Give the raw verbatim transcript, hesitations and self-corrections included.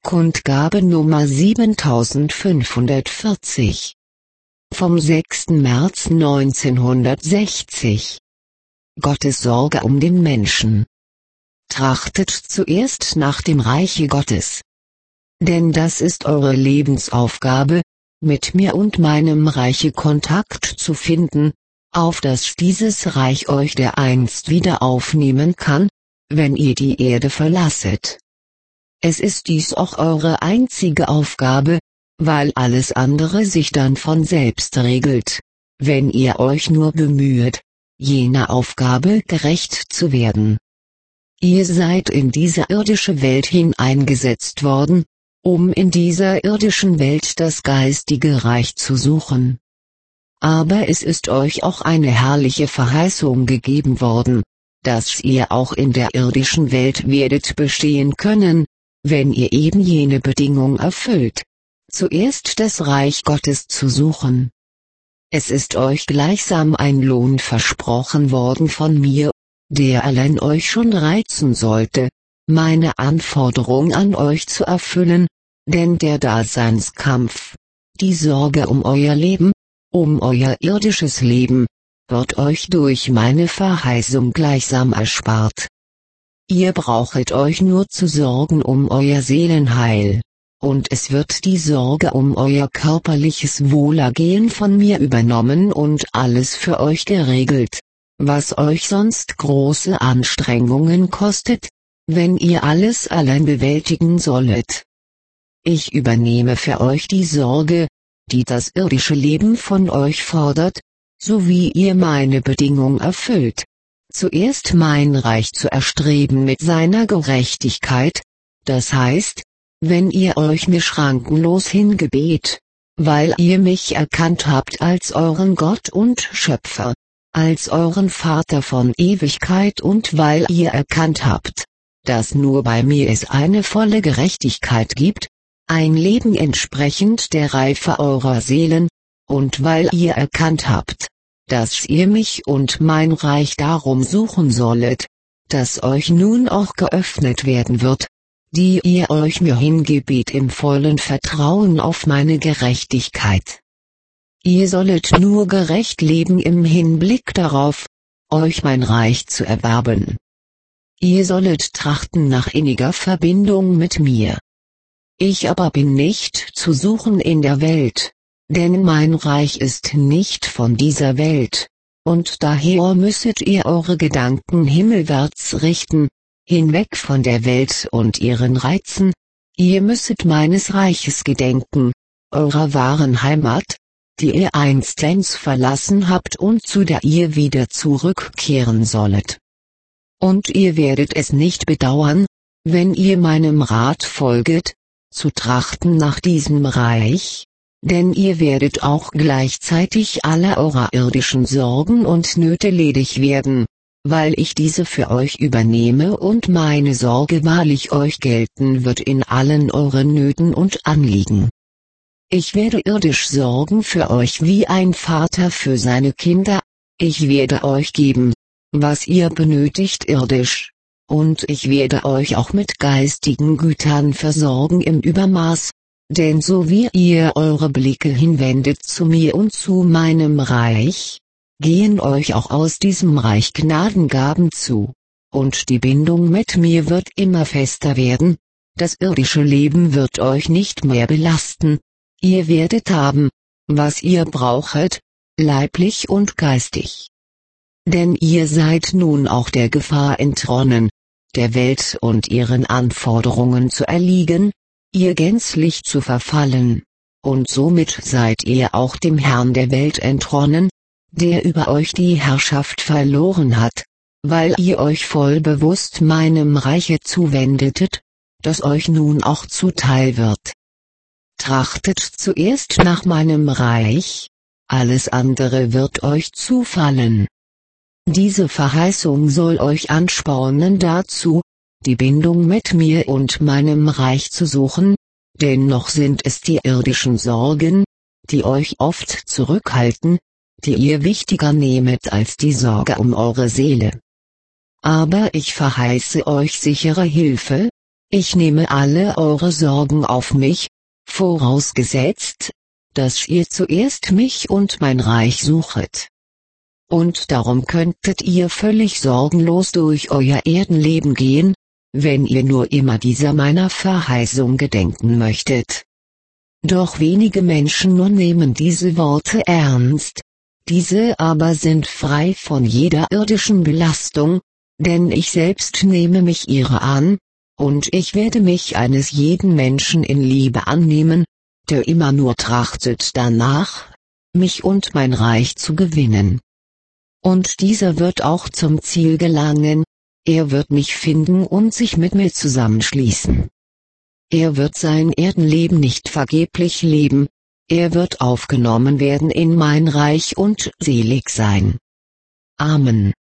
Kundgabe Nummer siebentausendfünfhundertvierzig. Vom sechsten März neunzehnhundertsechzig. Gottes Sorge um den Menschen. Trachtet zuerst nach dem Reiche Gottes. Denn das ist eure Lebensaufgabe, mit mir und meinem Reiche Kontakt zu finden, auf dass dieses Reich euch dereinst wieder aufnehmen kann, wenn ihr die Erde verlasset. Es ist dies auch eure einzige Aufgabe, weil alles andere sich dann von selbst regelt, wenn ihr euch nur bemüht, jener Aufgabe gerecht zu werden. Ihr seid in diese irdische Welt hineingesetzt worden, um in dieser irdischen Welt das geistige Reich zu suchen. Aber es ist euch auch eine herrliche Verheißung gegeben worden, dass ihr auch in der irdischen Welt werdet bestehen können, wenn ihr eben jene Bedingung erfüllt, zuerst das Reich Gottes zu suchen. Es ist euch gleichsam ein Lohn versprochen worden von mir, der allein euch schon reizen sollte, meine Anforderung an euch zu erfüllen, denn der Daseinskampf, die Sorge um euer Leben, um euer irdisches Leben, wird euch durch meine Verheißung gleichsam erspart. Ihr brauchet euch nur zu sorgen um euer Seelenheil, und es wird die Sorge um euer körperliches Wohlergehen von mir übernommen und alles für euch geregelt, was euch sonst große Anstrengungen kostet, wenn ihr alles allein bewältigen sollet. Ich übernehme für euch die Sorge, die das irdische Leben von euch fordert, so wie ihr meine Bedingung erfüllt, zuerst mein Reich zu erstreben mit seiner Gerechtigkeit, das heißt, wenn ihr euch mir schrankenlos hingebet, weil ihr mich erkannt habt als euren Gott und Schöpfer, als euren Vater von Ewigkeit und weil ihr erkannt habt, dass nur bei mir es eine volle Gerechtigkeit gibt, ein Leben entsprechend der Reife eurer Seelen, und weil ihr erkannt habt, dass ihr mich und mein Reich darum suchen sollet, dass euch nun auch geöffnet werden wird, die ihr euch mir hingebet im vollen Vertrauen auf meine Gerechtigkeit. Ihr sollet nur gerecht leben im Hinblick darauf, euch mein Reich zu erwerben. Ihr sollet trachten nach inniger Verbindung mit mir. Ich aber bin nicht zu suchen in der Welt, denn mein Reich ist nicht von dieser Welt, und daher müsset ihr eure Gedanken himmelwärts richten, hinweg von der Welt und ihren Reizen, ihr müsset meines Reiches gedenken, eurer wahren Heimat, die ihr einstens verlassen habt und zu der ihr wieder zurückkehren sollet. Und ihr werdet es nicht bedauern, wenn ihr meinem Rat folget, zu trachten nach diesem Reich, denn ihr werdet auch gleichzeitig aller eurer irdischen Sorgen und Nöte ledig werden, weil ich diese für euch übernehme und meine Sorge wahrlich euch gelten wird in allen euren Nöten und Anliegen. Ich werde irdisch sorgen für euch wie ein Vater für seine Kinder, ich werde euch geben, was ihr benötigt irdisch, und ich werde euch auch mit geistigen Gütern versorgen im Übermaß, denn so wie ihr eure Blicke hinwendet zu mir und zu meinem Reich, gehen euch auch aus diesem Reich Gnadengaben zu, und die Bindung mit mir wird immer fester werden, das irdische Leben wird euch nicht mehr belasten, ihr werdet haben, was ihr brauchet, leiblich und geistig. Denn ihr seid nun auch der Gefahr entronnen, der Welt und ihren Anforderungen zu erliegen, ihr gänzlich zu verfallen, und somit seid ihr auch dem Herrn der Welt entronnen, der über euch die Herrschaft verloren hat, weil ihr euch voll bewusst meinem Reiche zuwendetet, das euch nun auch zuteil wird. Trachtet zuerst nach meinem Reich, alles andere wird euch zufallen. Diese Verheißung soll euch anspornen dazu, die Bindung mit mir und meinem Reich zu suchen, denn noch sind es die irdischen Sorgen, die euch oft zurückhalten, die ihr wichtiger nehmet als die Sorge um eure Seele. Aber ich verheiße euch sichere Hilfe, Ich nehme alle eure Sorgen auf mich, vorausgesetzt, dass ihr zuerst mich und mein Reich suchet. Und darum könntet ihr völlig sorgenlos durch euer Erdenleben gehen, wenn ihr nur immer dieser meiner Verheißung gedenken möchtet. Doch wenige Menschen nur nehmen diese Worte ernst, diese aber sind frei von jeder irdischen Belastung, denn ich selbst nehme mich ihrer an, und ich werde mich eines jeden Menschen in Liebe annehmen, der immer nur trachtet danach, mich und mein Reich zu gewinnen. Und dieser wird auch zum Ziel gelangen, er wird mich finden und sich mit mir zusammenschließen. Er wird sein Erdenleben nicht vergeblich leben, er wird aufgenommen werden in mein Reich und selig sein. Amen.